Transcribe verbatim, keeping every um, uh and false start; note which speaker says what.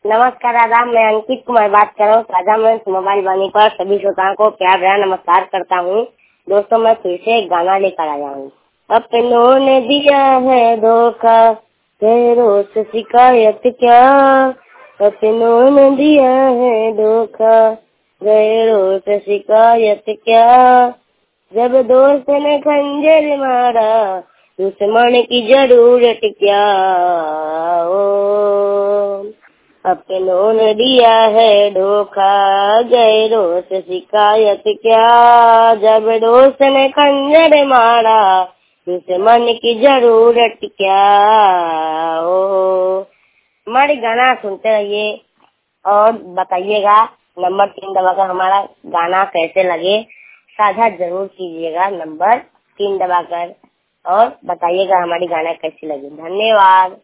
Speaker 1: नमस्कार आदाब, मैं अंकित कुमार बात कर रहा हूँ। ताजा मैं मोबाइल वाणी पर सभी श्रोताओं को प्यार भरा नमस्कार करता हूँ। दोस्तों, मैं फिर से एक गाना लेकर आया हूँ। अपनों ने दिया है धोखा, गैरों से शिकायत क्या। अपनों ने दिया है धोखा, गैरों से शिकायत क्या। जब दोस्त ने खंजर मारा, दुश्मन की जरूरत क्या। ओ अपनों ने दिया है धोखा, गैरों से शिकायत क्या। जब दोस्त ने खंजर मारा, दुश्मन की जरूरत क्या। ओ हमारी गाना सुनते रहिए और बताइएगा। नंबर तीन दबाकर हमारा गाना कैसे लगे साझा जरूर कीजिएगा। नंबर तीन दबाकर और बताइएगा हमारी गाना कैसी लगी। धन्यवाद।